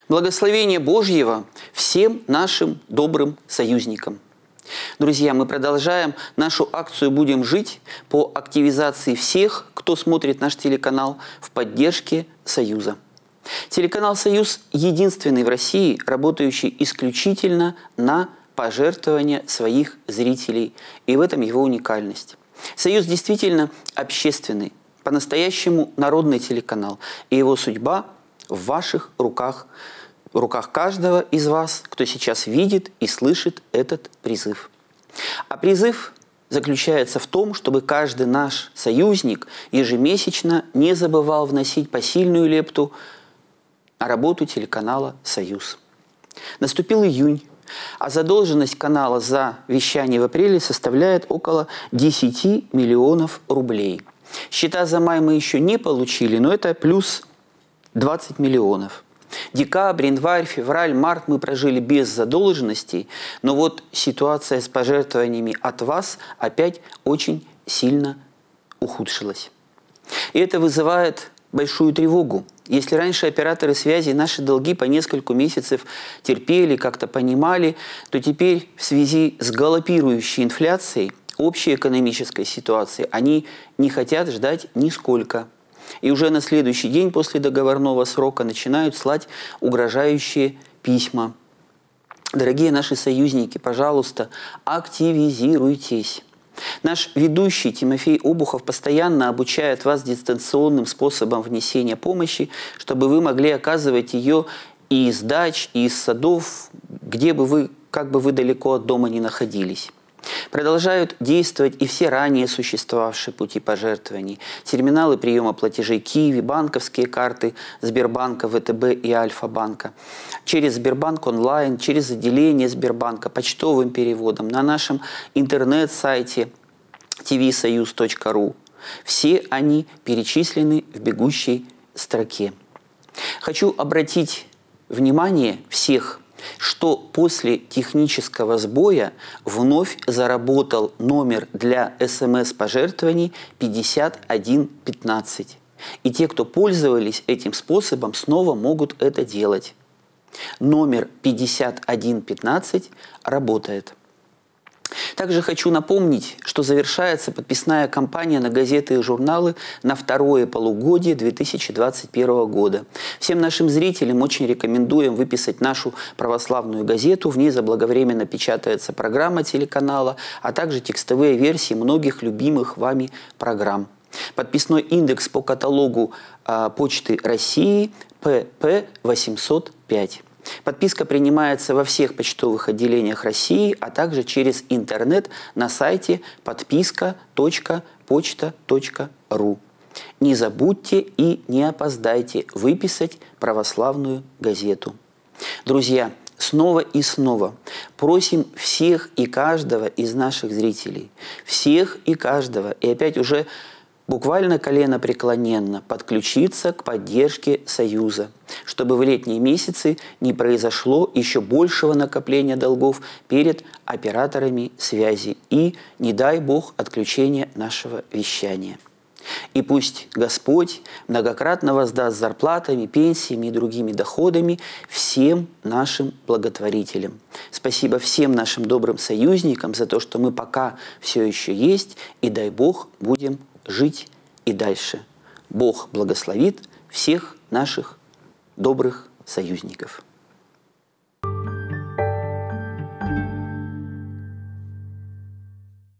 Благословения Божьего всем нашим добрым союзникам. Друзья, мы продолжаем нашу акцию «Будем жить» по активизации всех, кто смотрит наш телеканал в поддержке Союза. Телеканал «Союз» единственный в России, работающий исключительно на пожертвования своих зрителей. И в этом его уникальность. «Союз» действительно общественный, по-настоящему народный телеканал. И его судьба в ваших руках, в руках каждого из вас, кто сейчас видит и слышит этот призыв. А призыв заключается в том, чтобы каждый наш союзник ежемесячно не забывал вносить посильную лепту на работу телеканала «Союз». Наступил июнь, а задолженность канала за вещание в апреле составляет около 10 миллионов рублей. Счета за май мы еще не получили, но это плюс 20 миллионов. Декабрь, январь, февраль, март мы прожили без задолженностей, но вот ситуация с пожертвованиями от вас опять очень сильно ухудшилась. И это вызывает большую тревогу. Если раньше операторы связи наши долги по несколько месяцев терпели, как-то понимали, то теперь в связи с галопирующей инфляцией, общей экономической ситуацией, они не хотят ждать нисколько. И уже на следующий день после договорного срока начинают слать угрожающие письма. Дорогие наши союзники, пожалуйста, активизируйтесь. Наш ведущий Тимофей Обухов постоянно обучает вас дистанционным способам внесения помощи, чтобы вы могли оказывать ее и из дач, и из садов, где бы вы, как бы вы далеко от дома не находились. Продолжают действовать и все ранее существовавшие пути пожертвований. Терминалы приема платежей Киви, банковские карты Сбербанка, ВТБ и Альфа-банка. Через Сбербанк онлайн, через отделение Сбербанка, почтовым переводом, на нашем интернет-сайте tvsoyuz.ru. Все они перечислены в бегущей строке. Хочу обратить внимание всех, что после технического сбоя вновь заработал номер для СМС-пожертвований 5115. И те, кто пользовались этим способом, снова могут это делать. Номер 5115 работает. Также хочу напомнить, что завершается подписная кампания на газеты и журналы на второе полугодие 2021 года. Всем нашим зрителям очень рекомендуем выписать нашу православную газету. В ней заблаговременно печатается программа телеканала, а также текстовые версии многих любимых вами программ. Подписной индекс по каталогу Почты России ПП 805. Подписка принимается во всех почтовых отделениях России, а также через интернет на сайте подписка.почта.ру. Не забудьте и не опоздайте выписать православную газету. Друзья, снова и снова просим всех и каждого из наших зрителей, всех и каждого, и опять уже буквально коленопреклоненно подключиться к поддержке Союза, чтобы в летние месяцы не произошло еще большего накопления долгов перед операторами связи и, не дай Бог, отключения нашего вещания. И пусть Господь многократно воздаст зарплатами, пенсиями и другими доходами всем нашим благотворителям. Спасибо всем нашим добрым союзникам за то, что мы пока все еще есть, и дай Бог будем жить и дальше. Бог благословит всех наших добрых союзников.